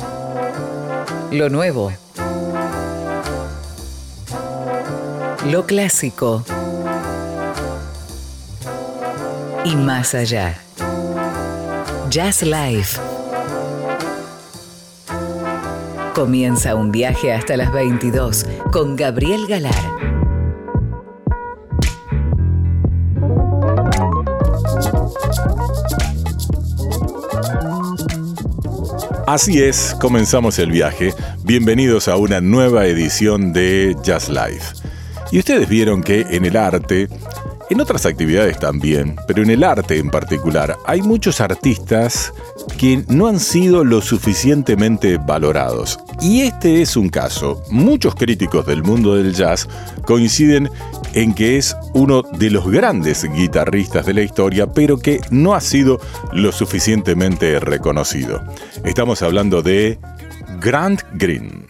Lo nuevo. Lo clásico. Y más allá. Jazz Life. Comienza un viaje hasta las 22 con Gabriel Galar. Así es, comenzamos el viaje. Bienvenidos a una nueva edición de Jazz Life. Y ustedes vieron que en el arte, en otras actividades también, pero en el arte en particular, hay muchos artistas que no han sido lo suficientemente valorados. Y este es un caso. Muchos críticos del mundo del jazz coinciden en que es uno de los grandes guitarristas de la historia, pero que no ha sido lo suficientemente reconocido. Estamos hablando de Grant Green.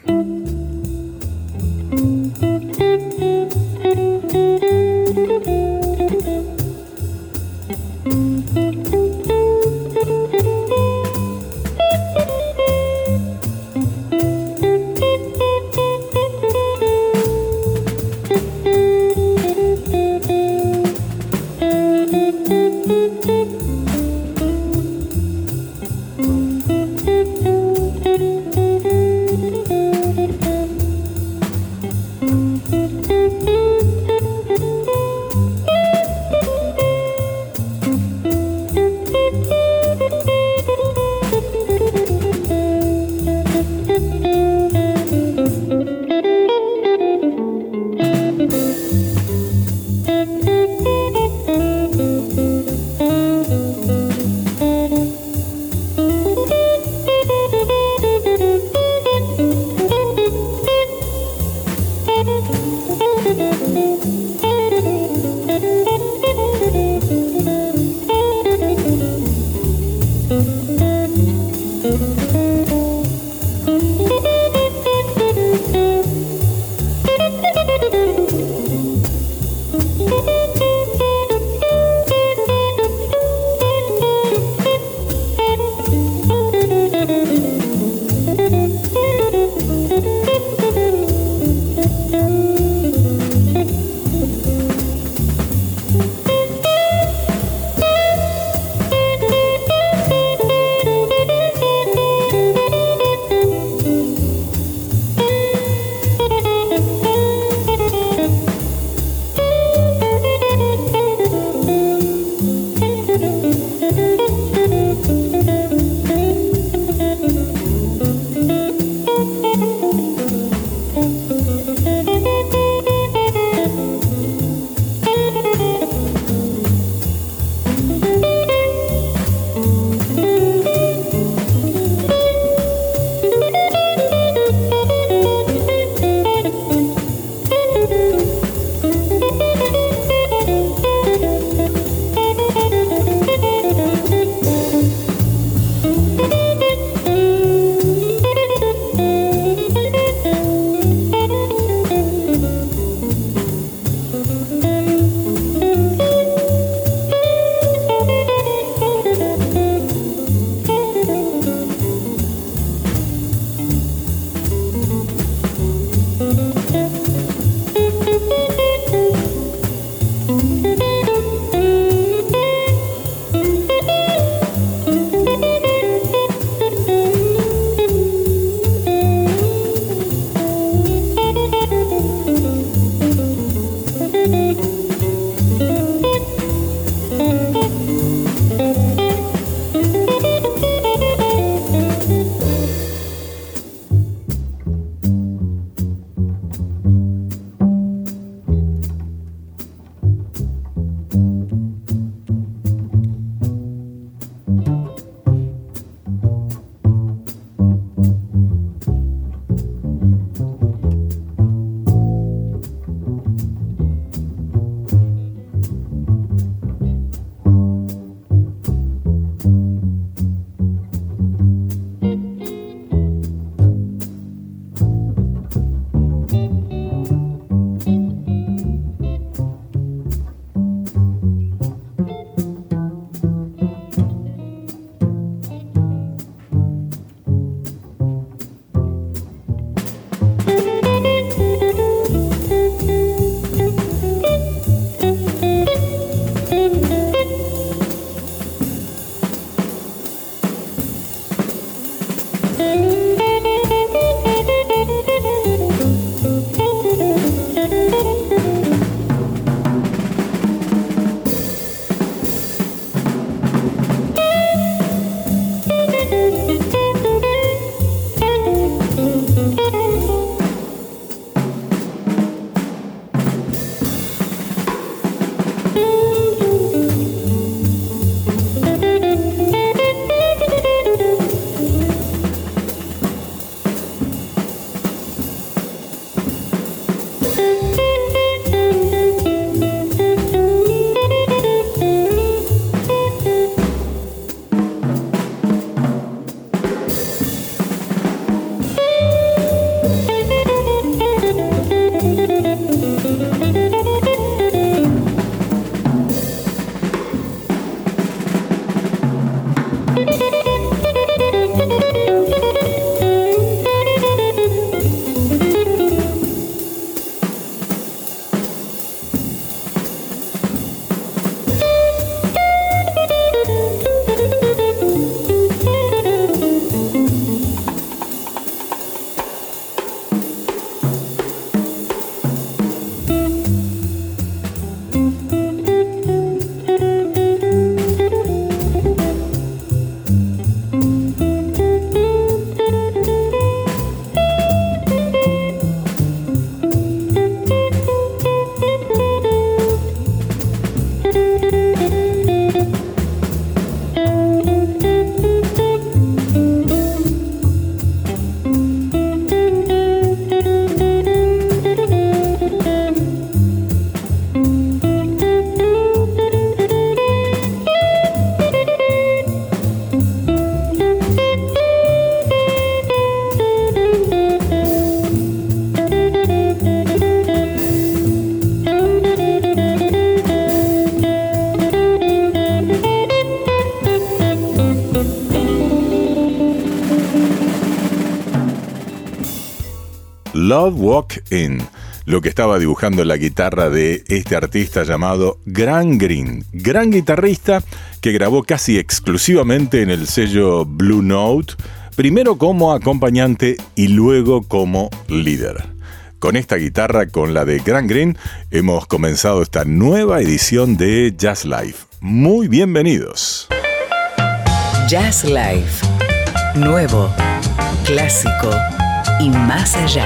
Love Walk In, lo que estaba dibujando la guitarra de este artista llamado Grant Green, gran guitarrista que grabó casi exclusivamente en el sello Blue Note, primero como acompañante y luego como líder. Con esta guitarra, con la de Grant Green, hemos comenzado esta nueva edición de Jazz Life. Muy bienvenidos. Jazz Life. Nuevo, clásico y más allá.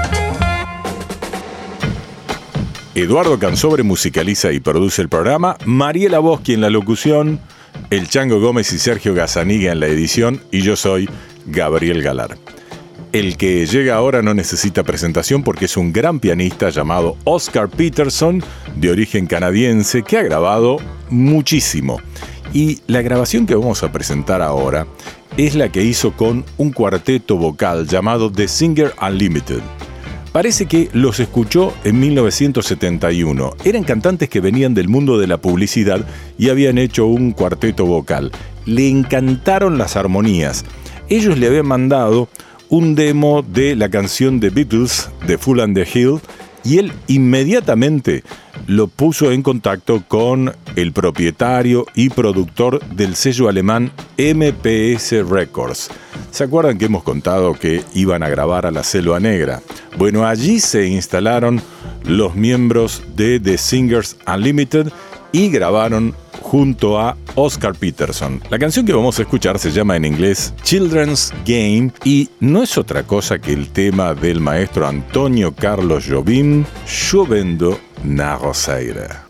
Eduardo Cansobre musicaliza y produce el programa, Mariela Boschi en la locución, el Chango Gómez y Sergio Gazzaniga en la edición, y yo soy Gabriel Galar. El que llega ahora no necesita presentación porque es un gran pianista llamado Oscar Peterson, de origen canadiense, que ha grabado muchísimo. Y la grabación que vamos a presentar ahora es la que hizo con un cuarteto vocal llamado The Singer Unlimited. Parece que los escuchó en 1971. Eran cantantes que venían del mundo de la publicidad y habían hecho un cuarteto vocal. Le encantaron las armonías. Ellos le habían mandado un demo de la canción de Beatles, The Fool and the Hill, y él inmediatamente lo puso en contacto con el propietario y productor del sello alemán MPS Records. ¿Se acuerdan que hemos contado que iban a grabar a la Selva Negra? Bueno, allí se instalaron los miembros de The Singers Unlimited y grabaron junto a Oscar Peterson. La canción que vamos a escuchar se llama en inglés Children's Game y no es otra cosa que el tema del maestro Antonio Carlos Jobim, Chovendo na Roceira.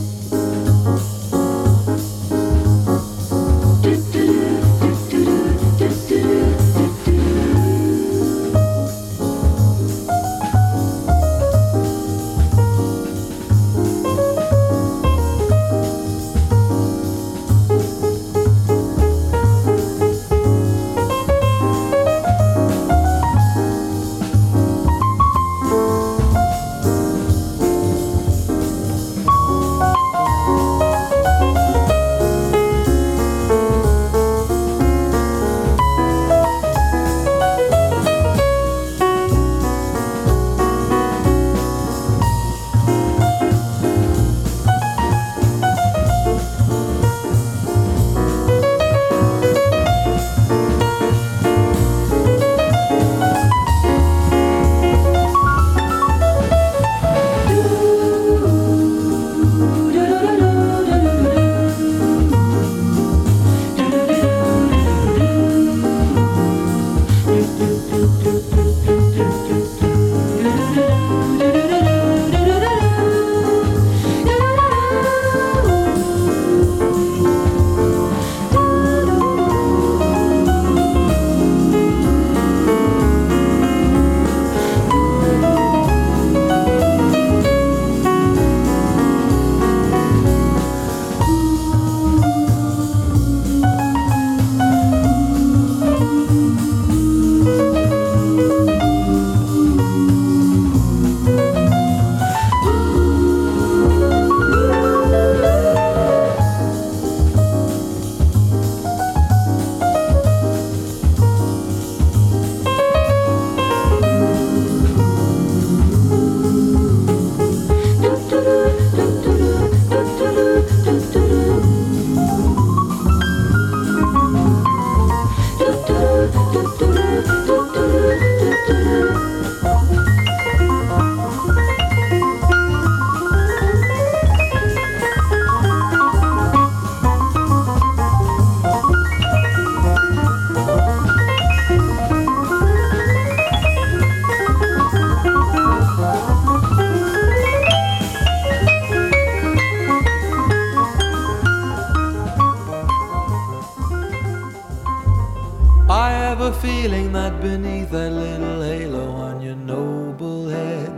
Feeling that beneath that little halo on your noble head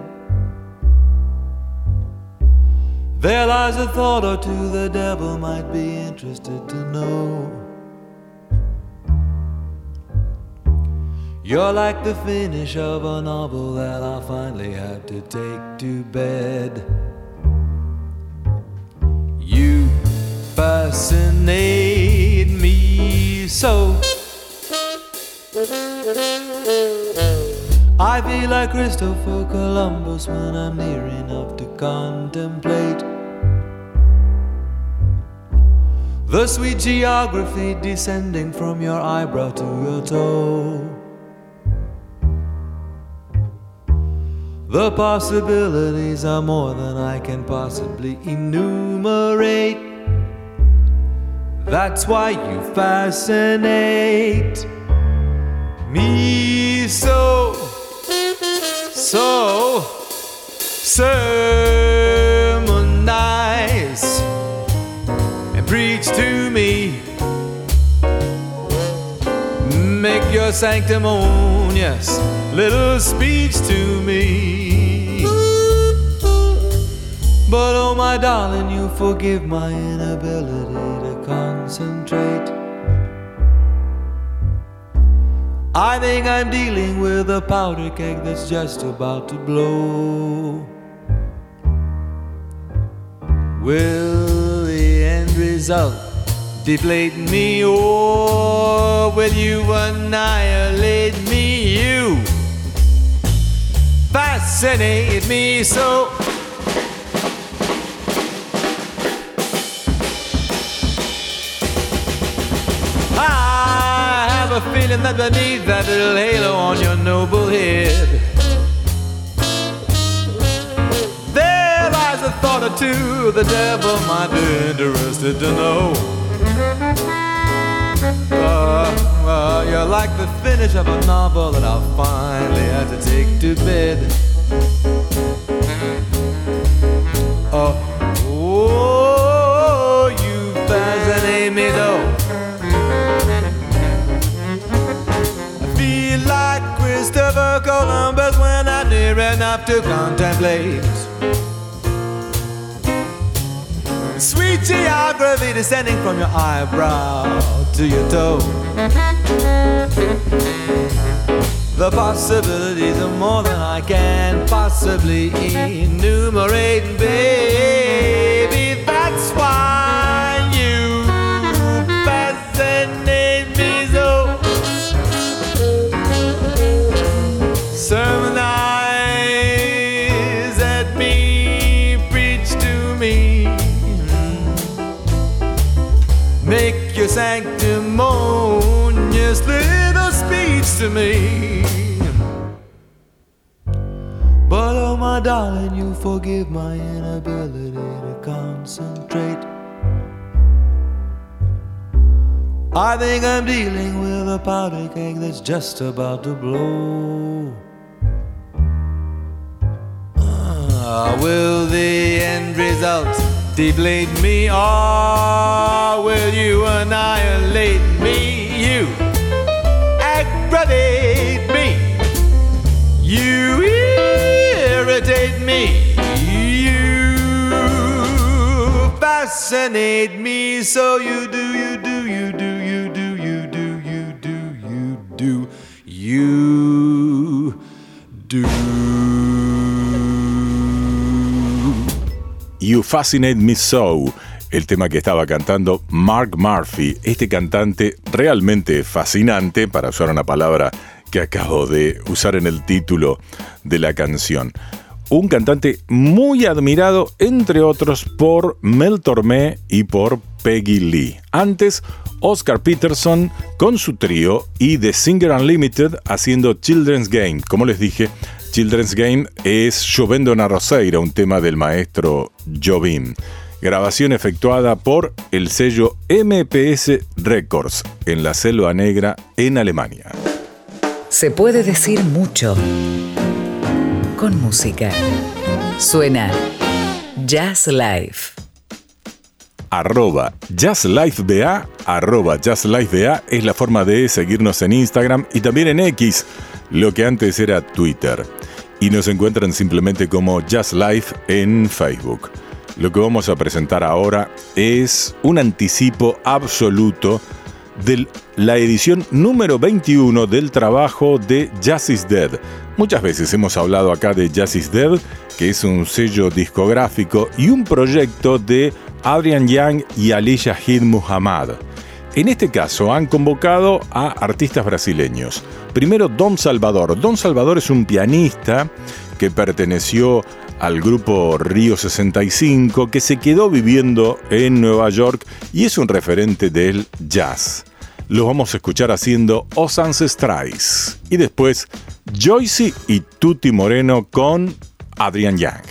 there lies a thought or two the devil might be interested to know. You're like the finish of a novel that I finally had to take to bed. You fascinate me so I feel like Christopher Columbus when I'm near enough to contemplate the sweet geography descending from your eyebrow to your toe. The possibilities are more than I can possibly enumerate. That's why you fascinate me so sermonize and preach to me. Make your sanctimonious little speech to me. But oh my darling, you forgive my inability to concentrate. I think I'm dealing with a powder keg that's just about to blow. Will the end result deflate me, or will you annihilate me? You fascinate me so. I have a feeling that beneath that little halo on your noble head, there lies a thought or two the devil might be interested to know. You're like the finish of a novel that I'll finally have to take to bed. Oh, you fascinate me though. I feel like Christopher Columbus when I'm near enough to contemplate sweet geography descending from your eyebrow to your toe. The possibilities are more than I can possibly enumerate, baby. That's why you fascinate me so. Sermonize at me, preach to me. Make your sanctimonious little speech to me. But oh my darling, you forgive my inability to concentrate. I think I'm dealing with a powder keg that's just about to blow. Will the end result deflate me, or will you annihilate me? You aggravate me, you irritate me, you fascinate me. So you do, you do, you do, you do, you do, you do, you do, you do. You Fascinate Me So, el tema que estaba cantando Mark Murphy, este cantante realmente fascinante, para usar una palabra que acabo de usar en el título de la canción. Un cantante muy admirado, entre otros, por Mel Tormé y por Peggy Lee. Antes, Oscar Peterson con su trío y The Singer Unlimited haciendo Children's Game. Como les dije, Children's Game es Chovendo na Roseira, un tema del maestro Jobim. Grabación efectuada por el sello MPS Records en la Selva Negra, en Alemania. Se puede decir mucho con música. Suena Jazz Life. @JazzLifeBA, @JazzLifeBA es la forma de seguirnos en Instagram y también en X, lo que antes era Twitter. Y nos encuentran simplemente como Jazz Life en Facebook. Lo que vamos a presentar ahora es un anticipo absoluto de la edición número 21 del trabajo de Jazz is Dead. Muchas veces hemos hablado acá de Jazz is Dead, que es un sello discográfico y un proyecto de Adrian Young y Ali Shahid Muhammad. En este caso han convocado a artistas brasileños. Primero Dom Salvador. Dom Salvador es un pianista que perteneció al grupo Río 65, que se quedó viviendo en Nueva York y es un referente del jazz. Los vamos a escuchar haciendo Os Ancestrais. Y después Joyce y Tuti Moreno con Adrian Young.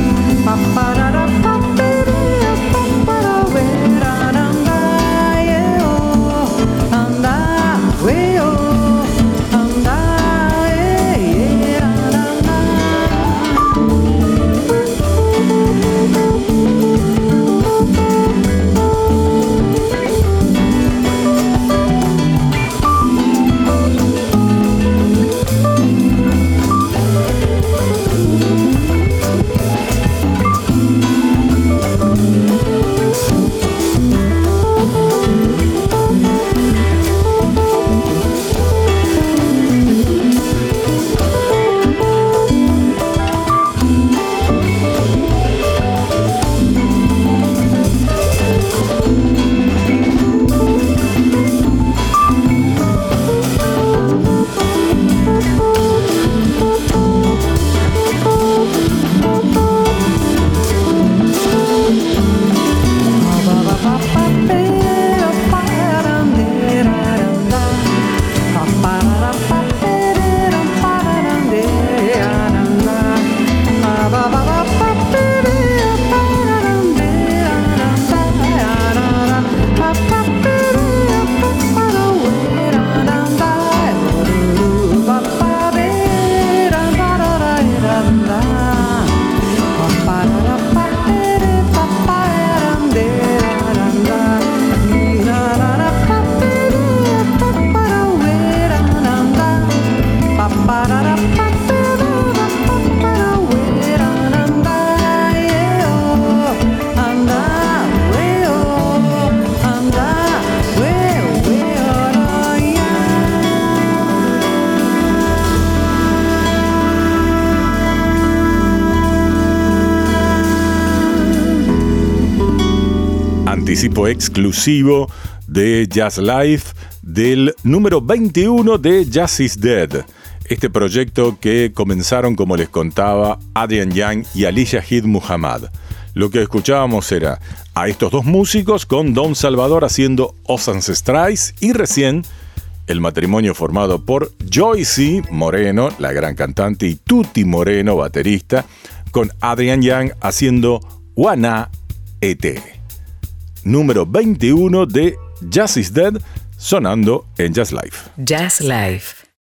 Yeah. Anticipo exclusivo de Jazz Life del número 21 de Jazz is Dead. Este proyecto que comenzaron, como les contaba, Adrian Young y Alicia Heath Muhammad. Lo que escuchábamos era a estos dos músicos con Don Salvador haciendo Os Ancestrais y recién el matrimonio formado por Joyce Moreno, la gran cantante, y Tuti Moreno, baterista, con Adrian Young haciendo Wana ET. Número 21 de Jazz is Dead, sonando en Jazz Life. Jazz Life.